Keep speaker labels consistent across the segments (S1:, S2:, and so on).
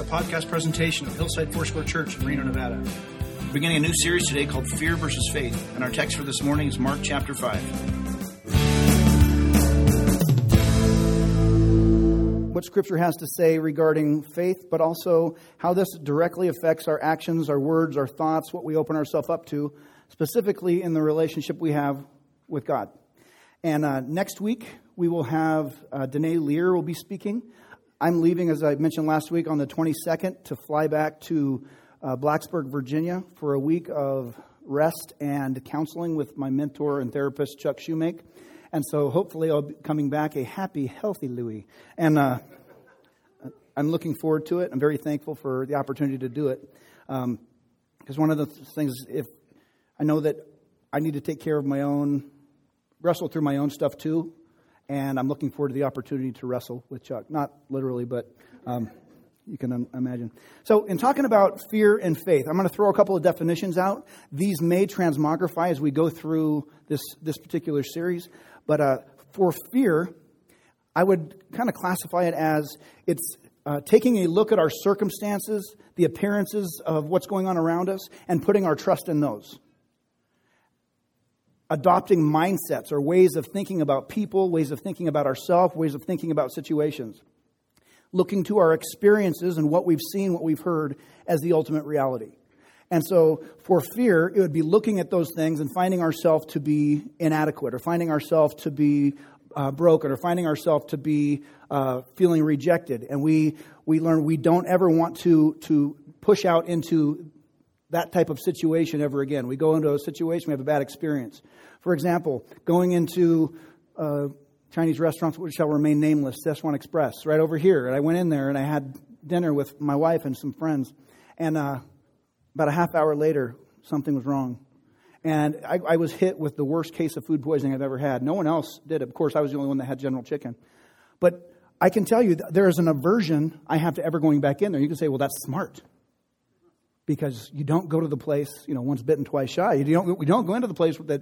S1: podcast presentation of Hillside Foursquare Church in Reno, Nevada. We're beginning a new series today called Fear versus Faith, and our text for this morning is Mark chapter 5.
S2: What Scripture has to say regarding faith, but also how this directly affects our actions, our words, our thoughts, what we open ourselves up to, specifically in the relationship we have with God. And next week, we will have Danae Lear will be speaking. I'm leaving, as I mentioned last week, on the 22nd to fly back to Blacksburg, Virginia for a week of rest and counseling with my mentor and therapist, Chuck Shoemake. And so hopefully I'll be coming back a happy, healthy Louie. And I'm looking forward to it. I'm very thankful for the opportunity to do it. Because one of the things, if I know that I need to take care of my own, wrestle through my own stuff too. And I'm looking forward to the opportunity to wrestle with Chuck. Not literally, but you can imagine. So in talking about fear and faith, I'm going to throw a couple of definitions out. These may transmogrify as we go through this particular series. But for fear, I would kind of classify it as it's taking a look at our circumstances, the appearances of what's going on around us, and putting our trust in those. Adopting mindsets or ways of thinking about people, ways of thinking about ourselves, ways of thinking about situations. Looking to our experiences and what we've seen, what we've heard as the ultimate reality. And so for fear, it would be looking at those things and finding ourselves to be inadequate, or finding ourselves to be broken, or finding ourselves to be feeling rejected. And we learn we don't ever want to push out into that type of situation ever again. We go into a situation, we have a bad experience. For example, going into Chinese restaurants, which shall remain nameless, Szechuan Express, right over here. And I went in there and I had dinner with my wife and some friends. And about a half hour later, something was wrong. And I was hit with the worst case of food poisoning I've ever had. No one else did it. Of course, I was the only one that had General Chicken. But I can tell you, there is an aversion I have to ever going back in there. You can say, well, that's smart. Because you don't go to the place, once bitten, twice shy. We don't go into the place that,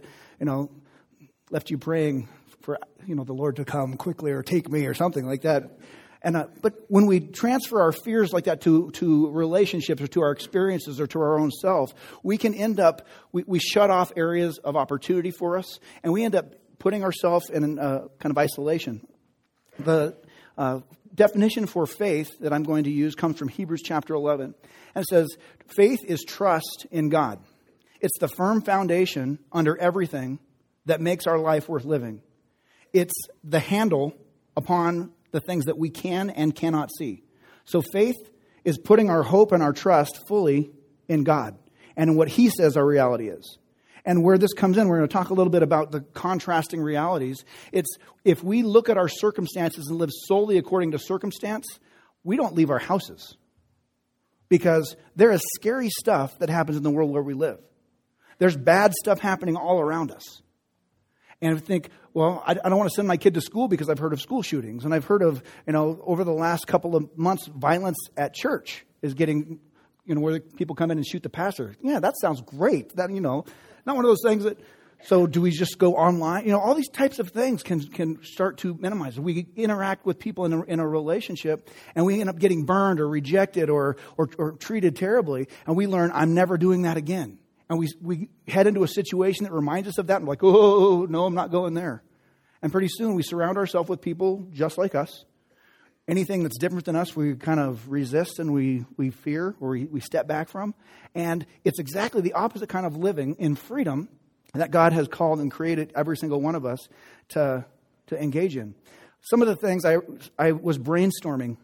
S2: left you praying for, the Lord to come quickly or take me or something like that. And but when we transfer our fears like that to relationships or to our experiences or to our own self, we can end up, we shut off areas of opportunity for us, and we end up putting ourselves in kind of isolation. The definition for faith that I'm going to use comes from Hebrews chapter 11. And it says, faith is trust in God. It's the firm foundation under everything that makes our life worth living. It's the handle upon the things that we can and cannot see. So faith is putting our hope and our trust fully in God and in what He says our reality is. And where this comes in, we're going to talk a little bit about the contrasting realities. It's if we look at our circumstances and live solely according to circumstance, we don't leave our houses. Because there is scary stuff that happens in the world where we live. There's bad stuff happening all around us. And I think, well, I don't want to send my kid to school because I've heard of school shootings. And I've heard of, over the last couple of months, violence at church is getting, where people come in and shoot the pastor. Yeah, that sounds great. That, not one of those things that, so do we just go online? All these types of things can start to minimize. We interact with people in a relationship and we end up getting burned or rejected or treated terribly. And we learn, I'm never doing that again. And we head into a situation that reminds us of that. And we're like, oh, no, I'm not going there. And pretty soon we surround ourselves with people just like us. Anything that's different than us, we kind of resist and we fear or we step back from. And it's exactly the opposite kind of living in freedom that God has called and created every single one of us to engage in. Some of the things I was brainstorming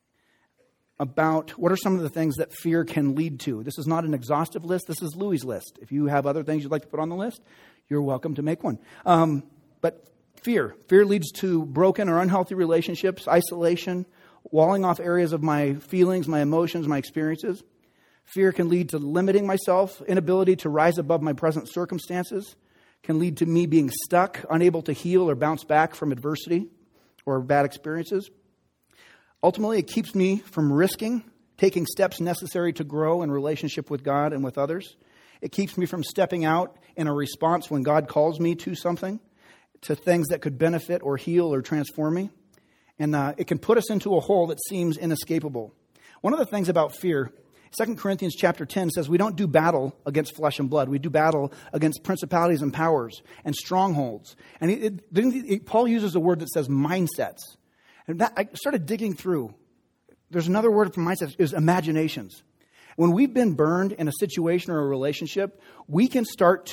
S2: about what are some of the things that fear can lead to. This is not an exhaustive list. This is Louie's list. If you have other things you'd like to put on the list, you're welcome to make one. But fear leads to broken or unhealthy relationships, isolation, walling off areas of my feelings, my emotions, my experiences. Fear can lead to limiting myself, inability to rise above my present circumstances, can lead to me being stuck, unable to heal or bounce back from adversity or bad experiences. Ultimately, it keeps me from risking, taking steps necessary to grow in relationship with God and with others. It keeps me from stepping out in a response when God calls me to something, to things that could benefit or heal or transform me. And it can put us into a hole that seems inescapable. One of the things about fear, 2 Corinthians chapter 10 says we don't do battle against flesh and blood. We do battle against principalities and powers and strongholds. And Paul uses a word that says mindsets. And I started digging through. There's another word for mindsets, is imaginations. When we've been burned in a situation or a relationship, we can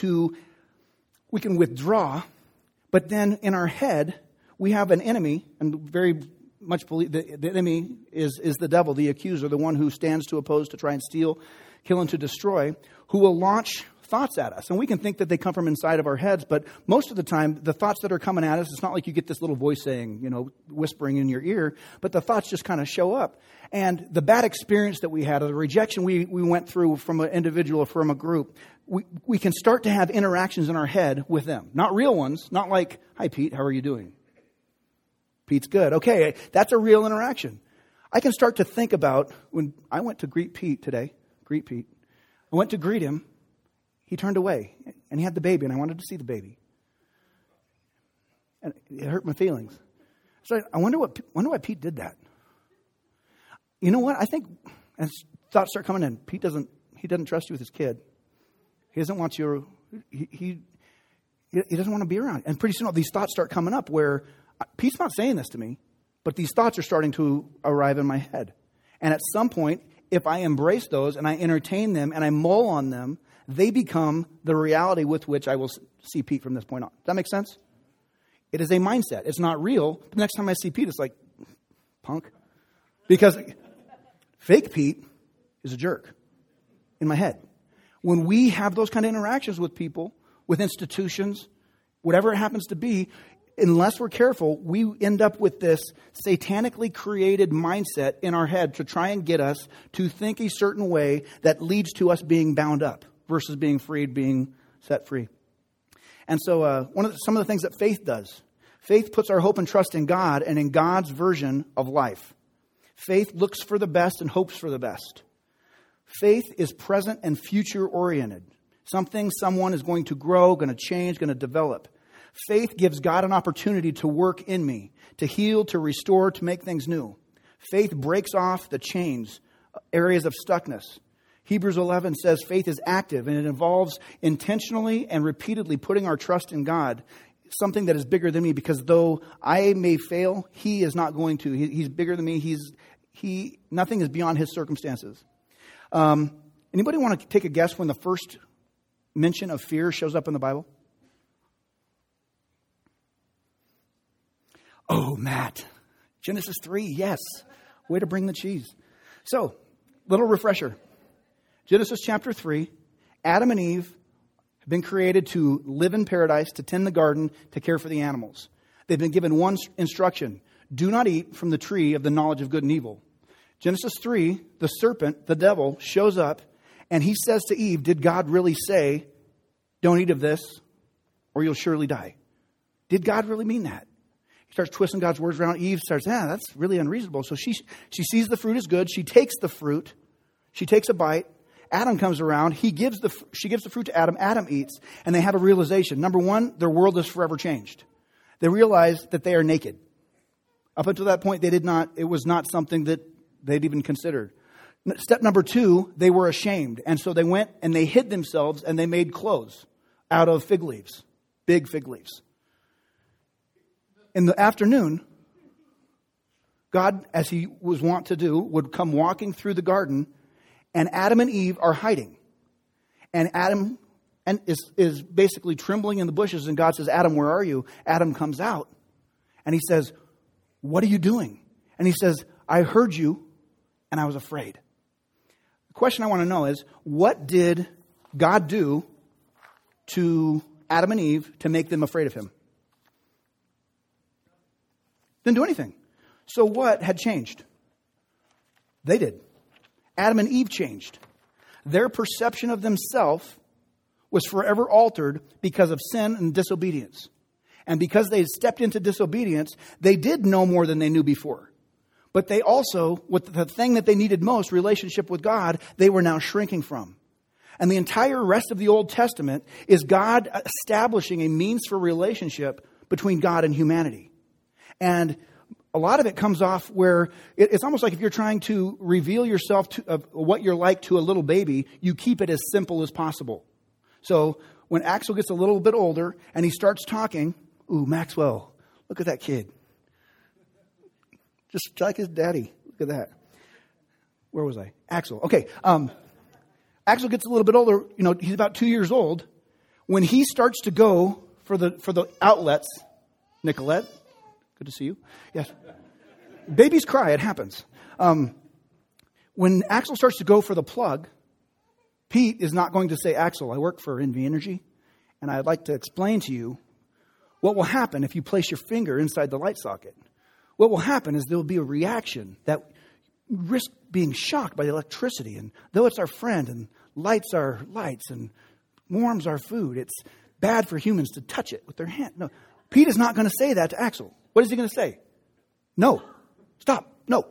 S2: withdraw, but then in our head, we have an enemy, and very much believe the enemy is the devil, the accuser, the one who stands to oppose, to try and steal, kill, and to destroy, who will launch thoughts at us. And we can think that they come from inside of our heads, but most of the time, the thoughts that are coming at us, it's not like you get this little voice saying, whispering in your ear, but the thoughts just kind of show up. And the bad experience that we had, or the rejection we went through from an individual or from a group, we can start to have interactions in our head with them. Not real ones, not like, "Hi, Pete, how are you doing?" Pete's good. Okay, that's a real interaction. I can start to think about when I went to greet Pete today. I went to greet him. He turned away, and he had the baby, and I wanted to see the baby. And it hurt my feelings. So I wonder why Pete did that. You know what? I think as thoughts start coming in, he doesn't trust you with his kid. He doesn't want you. He doesn't want to be around. And pretty soon, these thoughts start coming up where Pete's not saying this to me, but these thoughts are starting to arrive in my head. And at some point, if I embrace those and I entertain them and I mull on them, they become the reality with which I will see Pete from this point on. Does that make sense? It is a mindset. It's not real. The next time I see Pete, it's like, punk. Because fake Pete is a jerk in my head. When we have those kind of interactions with people, with institutions, whatever it happens to be, unless we're careful, we end up with this satanically created mindset in our head to try and get us to think a certain way that leads to us being bound up versus being freed, being set free. And so some of the things that faith does, faith puts our hope and trust in God and in God's version of life. Faith looks for the best and hopes for the best. Faith is present and future oriented. Someone is going to grow, going to change, going to develop. Faith gives God an opportunity to work in me, to heal, to restore, to make things new. Faith breaks off the chains, areas of stuckness. Hebrews 11 says faith is active, and it involves intentionally and repeatedly putting our trust in God, something that is bigger than me, because though I may fail, He is not going to. He's bigger than me. Nothing is beyond His circumstances. Anybody want to take a guess when the first mention of fear shows up in the Bible? Oh, Matt. Genesis 3, yes. Way to bring the cheese. So, little refresher. Genesis chapter 3, Adam and Eve have been created to live in paradise, to tend the garden, to care for the animals. They've been given one instruction: do not eat from the tree of the knowledge of good and evil. Genesis 3, the serpent, the devil, shows up, and he says to Eve, did God really say, don't eat of this, or you'll surely die? Did God really mean that? He starts twisting God's words around. Eve starts, that's really unreasonable. So she sees the fruit is good. She takes the fruit. She takes a bite. Adam comes around. She gives the fruit to Adam. Adam eats. And they have a realization. Number one, their world is forever changed. They realize that they are naked. Up until that point, it was not something that they'd even considered. Step number two, they were ashamed. And so they went and they hid themselves and they made clothes out of fig leaves. Big fig leaves. In the afternoon, God, as He was wont to do, would come walking through the garden, and Adam and Eve are hiding. And Adam is basically trembling in the bushes, and God says, Adam, where are you? Adam comes out, and he says, what are you doing? And he says, I heard you, and I was afraid. The question I want to know is, what did God do to Adam and Eve to make them afraid of Him? Didn't do anything. So what had changed? They did. Adam and Eve changed. Their perception of themselves was forever altered because of sin and disobedience. And because they stepped into disobedience, they did know more than they knew before. But they also, with the thing that they needed most, relationship with God, they were now shrinking from. And the entire rest of the Old Testament is God establishing a means for relationship between God and humanity. And a lot of it comes off where it's almost like if you're trying to reveal yourself of what you're like to a little baby, you keep it as simple as possible. So when Axel gets a little bit older and he starts talking, ooh, Maxwell, look at that kid. Just like his daddy. Look at that. Where was I? Axel. Okay. Axel gets a little bit older. He's about 2 years old. When he starts to go for the outlets, Nicolette, good to see you. Yes. Babies cry. It happens. When Axel starts to go for the plug, Pete is not going to say, Axel, I work for NV Energy, and I'd like to explain to you what will happen if you place your finger inside the light socket. What will happen is there will be a reaction that risk being shocked by the electricity. And though it's our friend and lights are lights and warms our food, it's bad for humans to touch it with their hand. No, Pete is not going to say that to Axel. What is he going to say? No. Stop. No.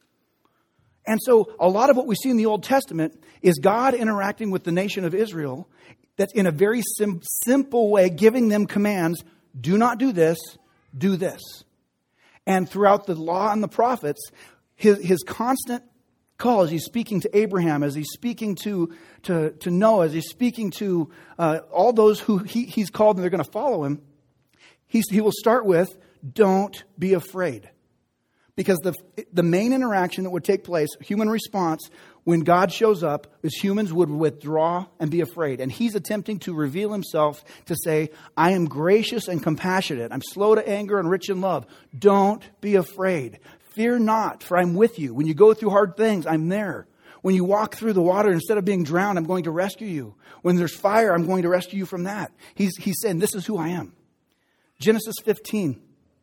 S2: And so a lot of what we see in the Old Testament is God interacting with the nation of Israel that's in a very simple way, giving them commands. Do not do this. Do this. And throughout the law and the prophets, his constant call as he's speaking to Abraham, as he's speaking to Noah, as he's speaking to all those who he's called and they're going to follow him, he will start with, don't be afraid. Because the main interaction that would take place, human response, when God shows up, is humans would withdraw and be afraid. And he's attempting to reveal himself to say, I am gracious and compassionate. I'm slow to anger and rich in love. Don't be afraid. Fear not, for I'm with you. When you go through hard things, I'm there. When you walk through the water, instead of being drowned, I'm going to rescue you. When there's fire, I'm going to rescue you from that. He's saying, this is who I am. Genesis 15.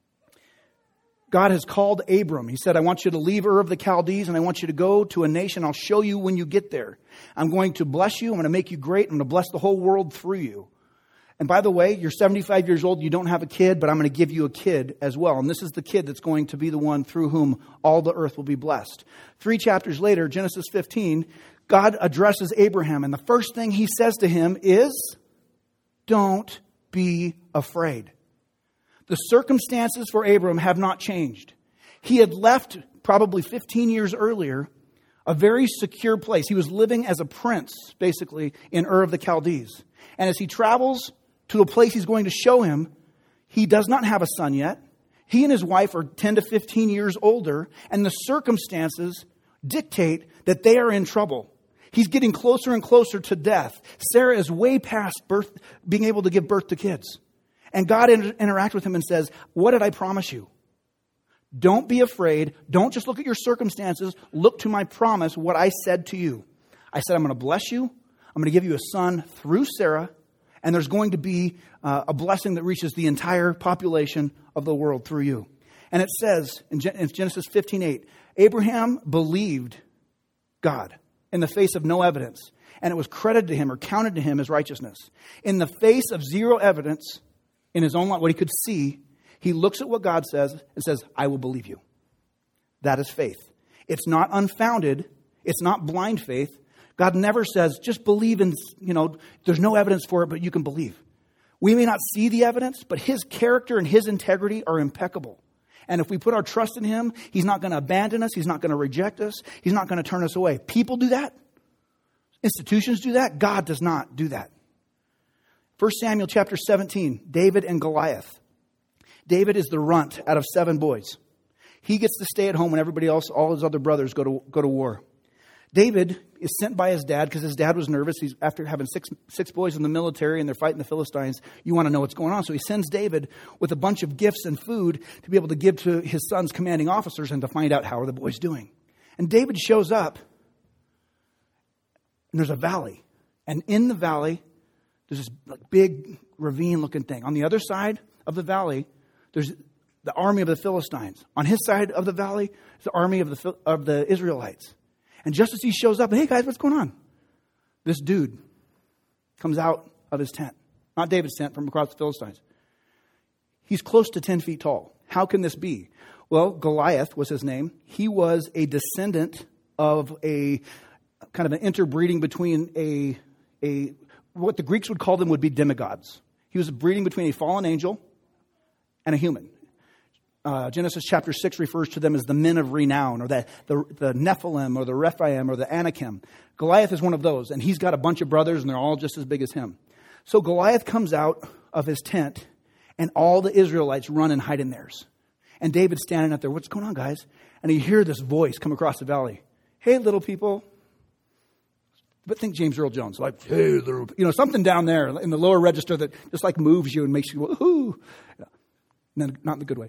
S2: God has called Abram. He said, I want you to leave Ur of the Chaldees and I want you to go to a nation. I'll show you when you get there. I'm going to bless you. I'm going to make you great. I'm going to bless the whole world through you. And by the way, you're 75 years old. You don't have a kid, but I'm going to give you a kid as well. And this is the kid that's going to be the one through whom all the earth will be blessed. 3 chapters later, Genesis 15, God addresses Abraham. And the first thing he says to him is, don't be afraid. The circumstances for Abram have not changed. He had left probably 15 years earlier a very secure place. He was living as a prince, basically, in Ur of the Chaldees. And as he travels to a place he's going to show him, he does not have a son yet. He and his wife are 10 to 15 years older, and the circumstances dictate that they are in trouble. He's getting closer and closer to death. Sarah is way past being able to give birth to kids. And God interacts with him and says, what did I promise you? Don't be afraid. Don't just look at your circumstances. Look to my promise, what I said to you. I said, I'm going to bless you. I'm going to give you a son through Sarah. And there's going to be a blessing that reaches the entire population of the world through you. And it says in Genesis 15:8, Abraham believed God in the face of no evidence. And it was credited to him or counted to him as righteousness. In the face of zero evidence, in his own life, what he could see, he looks at what God says and says, I will believe you. That is faith. It's not unfounded. It's not blind faith. God never says, just believe in, there's no evidence for it, but you can believe. We may not see the evidence, but his character and his integrity are impeccable. And if we put our trust in him, he's not going to abandon us. He's not going to reject us. He's not going to turn us away. People do that. Institutions do that. God does not do that. 1 Samuel chapter 17, David and Goliath. David is the runt out of 7 boys. He gets to stay at home when everybody else, all his other brothers, go to war. David is sent by his dad because his dad was nervous. He's after having six boys in the military and they're fighting the Philistines. You want to know what's going on. So he sends David with a bunch of gifts and food to be able to give to his son's commanding officers and to find out how are the boys doing. And David shows up and there's a valley. And in the valley, there's this big ravine-looking thing. On the other side of the valley, there's the army of the Philistines. On his side of the valley, is the army of the Israelites. And just as he shows up, hey guys, what's going on? This dude comes out of his tent. Not David's tent, from across the Philistines. He's close to 10 feet tall. How can this be? Well, Goliath was his name. He was a descendant of a kind of an interbreeding between a what the Greeks would call them would be demigods. He was a breeding between a fallen angel and a human. Genesis chapter 6 refers to them as the men of renown, or the Nephilim, or the Rephaim, or the Anakim. Goliath is one of those, and he's got a bunch of brothers, and they're all just as big as him. So Goliath comes out of his tent, and all the Israelites run and hide in theirs. And David's standing up there, what's going on, guys? And you hear this voice come across the valley. Hey, little people. But think James Earl Jones, like, hey, little, something down there in the lower register that just like moves you and makes you, woohoo. No, not in the good way.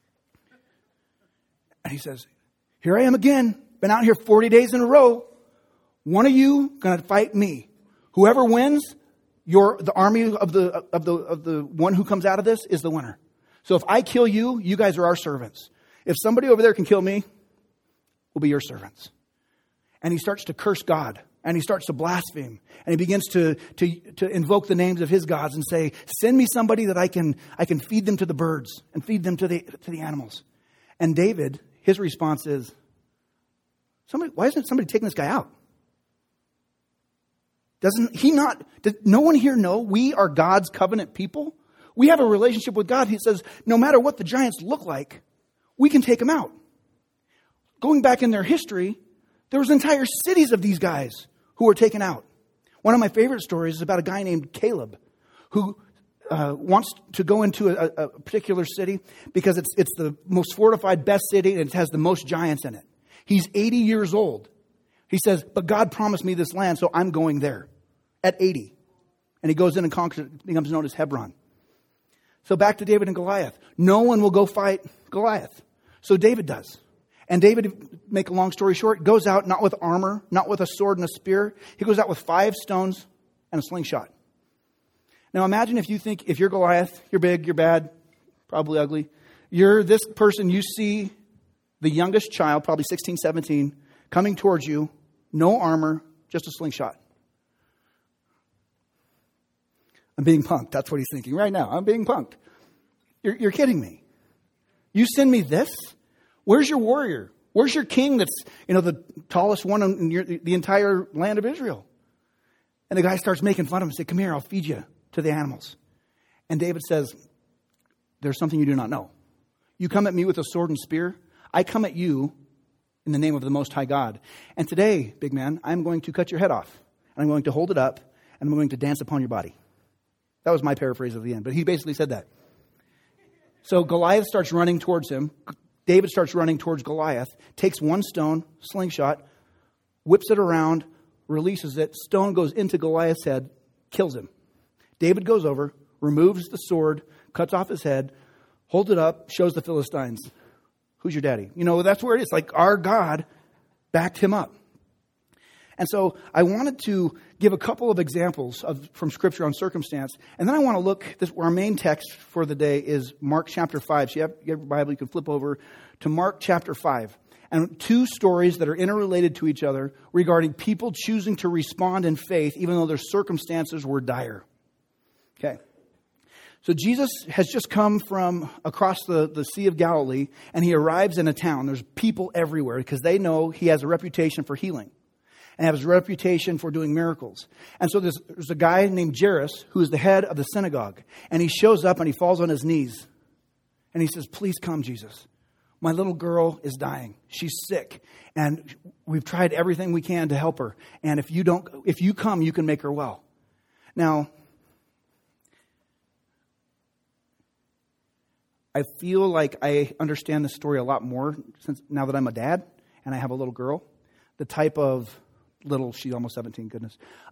S2: And he says, here I am again. Been out here 40 days in a row. One of you going to fight me. Whoever wins, the army of the one who comes out of this is the winner. So if I kill you, you guys are our servants. If somebody over there can kill me, we'll be your servants. And he starts to curse God. And he starts to blaspheme. And he begins to invoke the names of his gods and say, send me somebody that I can feed them to the birds and feed them to the animals. And David, his response is, why isn't somebody taking this guy out? Did no one here know we are God's covenant people? We have a relationship with God. He says, no matter what the giants look like, we can take them out. Going back in their history, there was entire cities of these guys who were taken out. One of my favorite stories is about a guy named Caleb who wants to go into a particular city because it's the most fortified, best city, and it has the most giants in it. He's 80 years old. He says, but God promised me this land, so I'm going there at 80. And he goes in and conquers it. It becomes known as Hebron. So back to David and Goliath. No one will go fight Goliath. So David does. And David, make a long story short, goes out not with armor, not with a sword and a spear. He goes out with 5 stones and a slingshot. Now imagine if you're Goliath, you're big, you're bad, probably ugly. You're this person, you see the youngest child, probably 16, 17, coming towards you, no armor, just a slingshot. I'm being punked. That's what he's thinking right now. I'm being punked. You're kidding me. You send me this? Where's your warrior? Where's your king that's, the tallest one in the entire land of Israel? And the guy starts making fun of him and says, come here, I'll feed you to the animals. And David says, there's something you do not know. You come at me with a sword and spear. I come at you in the name of the Most High God. And today, big man, I'm going to cut your head off. And I'm going to hold it up. And I'm going to dance upon your body. That was my paraphrase of the end. But he basically said that. So Goliath starts running towards him. David starts running towards Goliath, takes one stone, slingshot, whips it around, releases it. Stone goes into Goliath's head, kills him. David goes over, removes the sword, cuts off his head, holds it up, shows the Philistines, who's your daddy? That's where it is. Like our God backed him up. And so I wanted to give a couple of examples from Scripture on circumstance. And then I want to look, our main text for the day is Mark chapter 5. So you have your Bible, you can flip over to Mark chapter 5. And 2 stories that are interrelated to each other regarding people choosing to respond in faith even though their circumstances were dire. Okay. So Jesus has just come from across the Sea of Galilee, and he arrives in a town. There's people everywhere because they know he has a reputation for healing and has a reputation for doing miracles. And so there's a guy named Jairus who is the head of the synagogue. And he shows up and he falls on his knees. And he says, please come, Jesus. My little girl is dying. She's sick. And we've tried everything we can to help her. And if you come, you can make her well. Now, I feel like I understand this story a lot more now that I'm a dad and I have a little girl. The type of she's almost 17, goodness.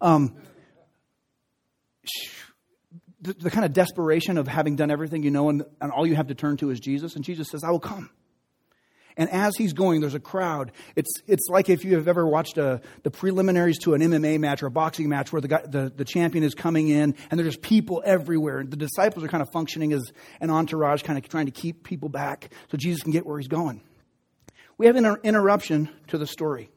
S2: The kind of desperation of having done everything and all you have to turn to is Jesus. And Jesus says, I will come. And as he's going, there's a crowd. It's like if you have ever watched the preliminaries to an MMA match or a boxing match where the champion is coming in and there's people everywhere. And the disciples are kind of functioning as an entourage, kind of trying to keep people back so Jesus can get where he's going. We have an interruption to the story.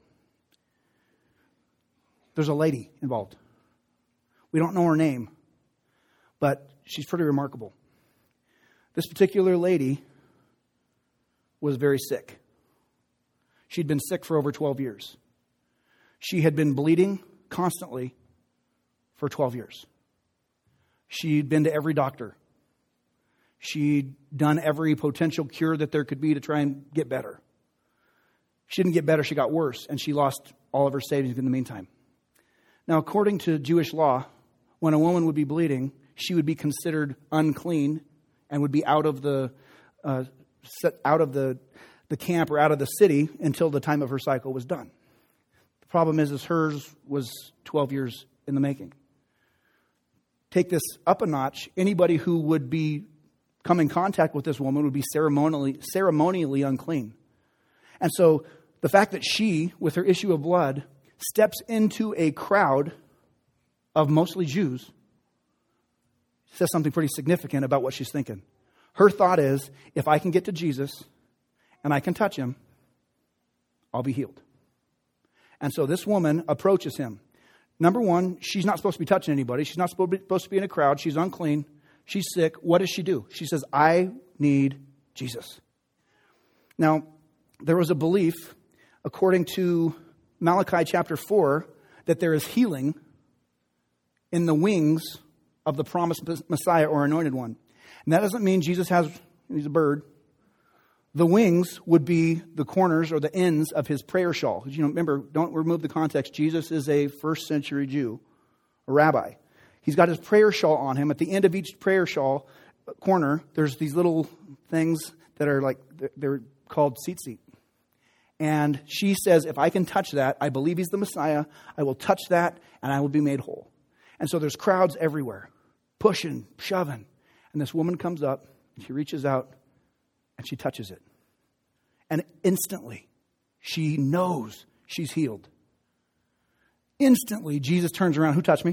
S2: There's a lady involved. We don't know her name, but she's pretty remarkable. This particular lady was very sick. She'd been sick for over 12 years. She had been bleeding constantly for 12 years. She'd been to every doctor. She'd done every potential cure that there could be to try and get better. She didn't get better, she got worse, and she lost all of her savings in the meantime. Now, according to Jewish law, when a woman would be bleeding, she would be considered unclean and would be out of the camp or out of the city until the time of her cycle was done. The problem is hers was 12 years in the making. Take this up a notch. Anybody who would be come in contact with this woman would be ceremonially unclean. And so the fact that she, with her issue of blood, steps into a crowd of mostly Jews says something pretty significant about what she's thinking. Her thought is, if I can get to Jesus and I can touch him, I'll be healed. And so this woman approaches him. Number one, she's not supposed to be touching anybody. She's not supposed to be in a crowd. She's unclean. She's sick. What does she do? She says, I need Jesus. Now, there was a belief, according to Malachi chapter 4, that there is healing in the wings of the promised Messiah or anointed one. And that doesn't mean Jesus he's a bird. The wings would be the corners or the ends of his prayer shawl. Remember, don't remove the context. Jesus is a first century Jew, a rabbi. He's got his prayer shawl on him. At the end of each prayer shawl corner, there's these little things that are they're called tzitzit. And she says, if I can touch that, I believe he's the Messiah. I will touch that and I will be made whole. And so there's crowds everywhere, pushing, shoving. And this woman comes up, she reaches out, and she touches it. And instantly, she knows she's healed. Instantly, Jesus turns around. Who touched me?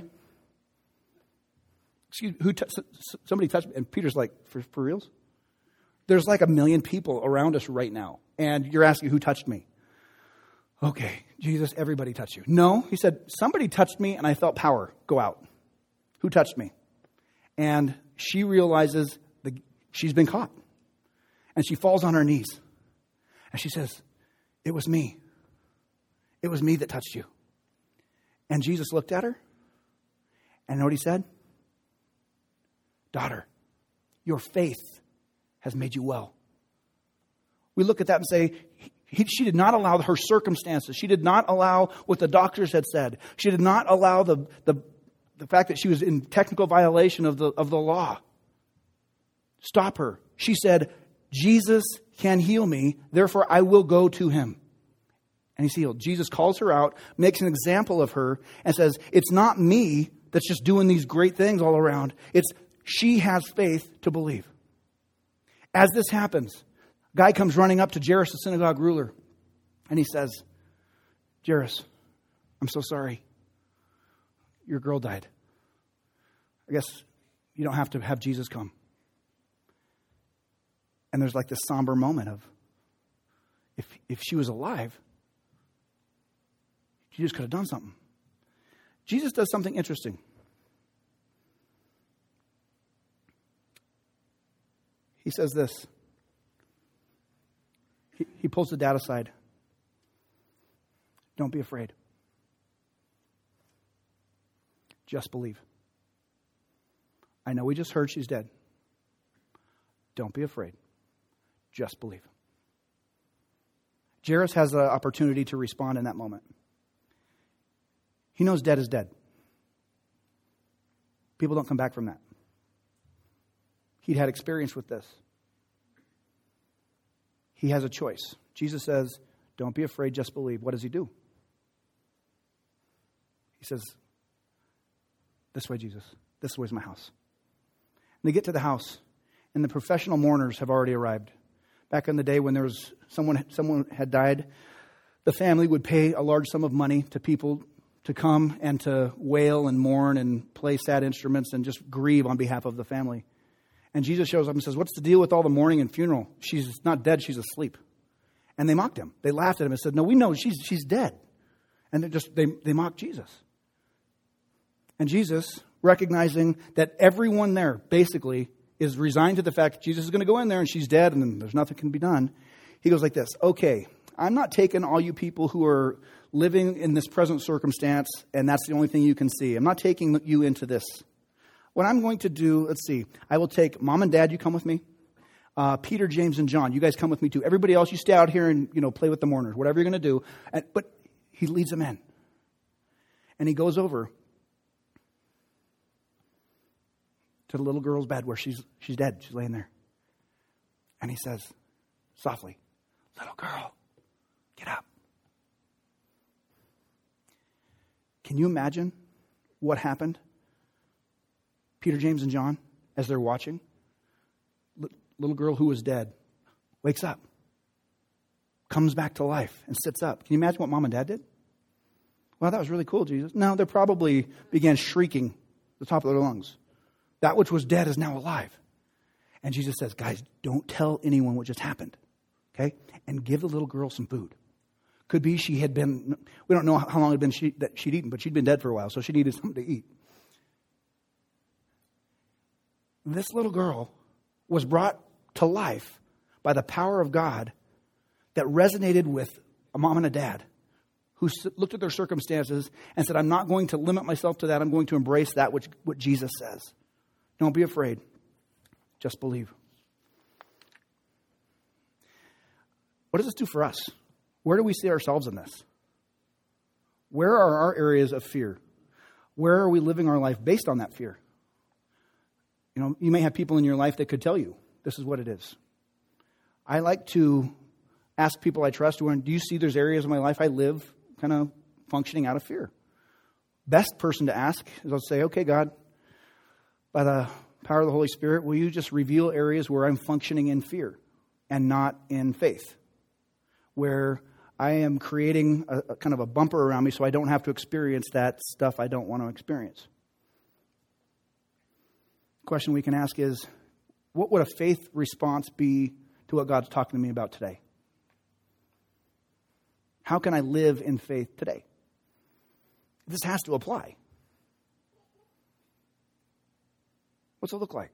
S2: Excuse me, somebody touched me. And Peter's like, for reals? There's like 1 million people around us right now. And you're asking who touched me. Okay, Jesus, everybody touched you. No, he said, somebody touched me and I felt power go out. Who touched me? And she realizes she's been caught. And she falls on her knees. And she says, it was me. It was me that touched you. And Jesus looked at her. And know what he said? Daughter, your faith has made you well. We look at that and say, she did not allow her circumstances. She did not allow what the doctors had said. She did not allow the fact that she was in technical violation of the law stop her. She said, Jesus can heal me, therefore I will go to him. And he's healed. Jesus calls her out, makes an example of her, and says, it's not me that's just doing these great things all around. It's she has faith to believe. As this happens, a guy comes running up to Jairus, the synagogue ruler, and he says, Jairus, I'm so sorry. Your girl died. I guess you don't have to have Jesus come. And there's like this somber moment of, if she was alive, she just could have done something. Jesus does something interesting. He says this. He pulls the dad aside. Don't be afraid. Just believe. I know we just heard she's dead. Don't be afraid. Just believe. Jairus has the opportunity to respond in that moment. He knows dead is dead. People don't come back from that. He'd had experience with this. He has a choice. Jesus says, don't be afraid, just believe. What does he do? He says, this way, Jesus. This way is my house. And they get to the house, and the professional mourners have already arrived. Back in the day when there was someone had died, the family would pay a large sum of money to people to come and to wail and mourn and play sad instruments and just grieve on behalf of the family. And Jesus shows up and says, what's the deal with all the mourning and funeral? She's not dead, she's asleep. And they mocked him. They laughed at him and said, no, we know she's dead. And they mocked Jesus. And Jesus, recognizing that everyone there basically is resigned to the fact that Jesus is going to go in there and she's dead and then there's nothing can be done. He goes like this, okay, I'm not taking all you people who are living in this present circumstance and that's the only thing you can see. I'm not taking you into this. What I'm going to do, let's see. I will take Mom and Dad, you come with me. Peter, James, and John, you guys come with me too. Everybody else, you stay out here and, play with the mourners, whatever you're going to do. But he leads them in. And he goes over to the little girl's bed where she's dead. She's laying there. And he says, softly, little girl, get up. Can you imagine what happened? Peter, James, and John, as they're watching, little girl who was dead wakes up, comes back to life, and sits up. Can you imagine what Mom and Dad did? Well, that was really cool, Jesus. No, they probably began shrieking at the top of their lungs. That which was dead is now alive. And Jesus says, guys, don't tell anyone what just happened. Okay? And give the little girl some food. Could be she had been, we don't know how long it had been that she'd eaten, but she'd been dead for a while, so she needed something to eat. This little girl was brought to life by the power of God that resonated with a mom and a dad who looked at their circumstances and said, I'm not going to limit myself to that. I'm going to embrace that what Jesus says. Don't be afraid. Just believe. What does this do for us? Where do we see ourselves in this? Where are our areas of fear? Where are we living our life based on that fear? You may have people in your life that could tell you this is what it is. I like to ask people I trust, do you see there's areas of my life I live kind of functioning out of fear? Best person to ask is I'll say, okay, God, by the power of the Holy Spirit, will you just reveal areas where I'm functioning in fear and not in faith? Where I am creating a kind of a bumper around me so I don't have to experience that stuff I don't want to experience. The question we can ask is, what would a faith response be to what God's talking to me about today? How can I live in faith today? This has to apply. What's it look like?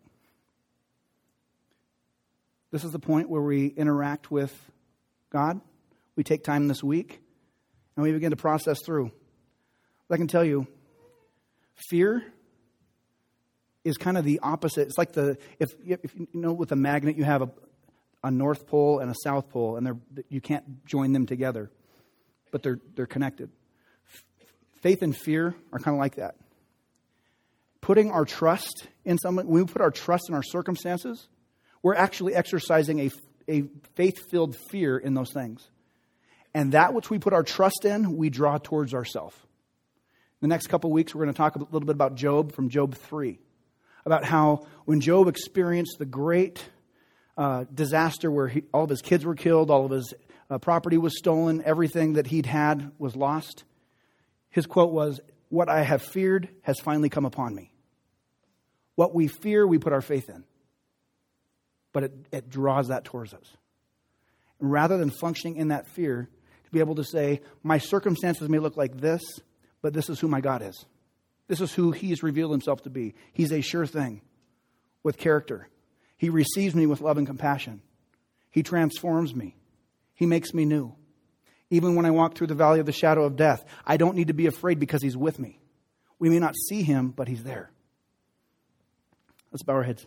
S2: This is the point where we interact with God. We take time this week and we begin to process through. I can tell you, fear is kind of the opposite. It's like if with a magnet you have a north pole and a south pole, and you can't join them together, but they're connected. Faith and fear are kind of like that. Putting our trust in someone, when we put our trust in our circumstances, we're actually exercising a faith-filled fear in those things. And that which we put our trust in, we draw towards ourselves. The next couple of weeks, we're going to talk a little bit about Job from Job 3. About how when Job experienced the great disaster where all of his kids were killed, all of his property was stolen, everything that he'd had was lost. His quote was, "What I have feared has finally come upon me." What we fear, we put our faith in. But it draws that towards us. And rather than functioning in that fear, to be able to say, my circumstances may look like this, but this is who my God is. This is who He has revealed Himself to be. He's a sure thing with character. He receives me with love and compassion. He transforms me. He makes me new. Even when I walk through the valley of the shadow of death, I don't need to be afraid because He's with me. We may not see Him, but He's there. Let's bow our heads.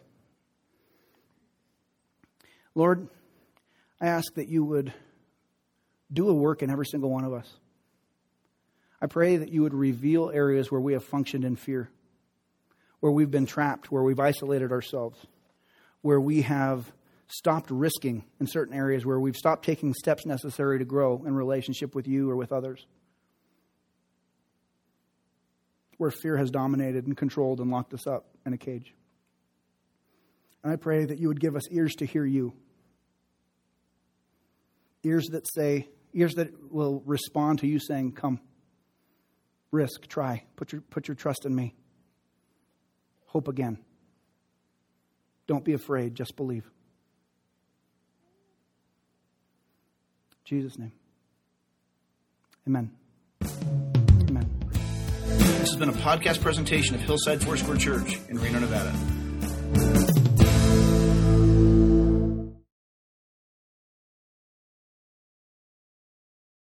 S2: Lord, I ask that you would do a work in every single one of us. I pray that you would reveal areas where we have functioned in fear, where we've been trapped, where we've isolated ourselves, where we have stopped risking in certain areas, where we've stopped taking steps necessary to grow in relationship with you or with others, where fear has dominated and controlled and locked us up in a cage. And I pray that you would give us ears to hear you, ears that will respond to you saying, come. Risk, try, put your trust in me. Hope again. Don't be afraid, just believe. In Jesus' name. Amen. Amen.
S1: This has been a podcast presentation of Hillside Foursquare Church in Reno, Nevada.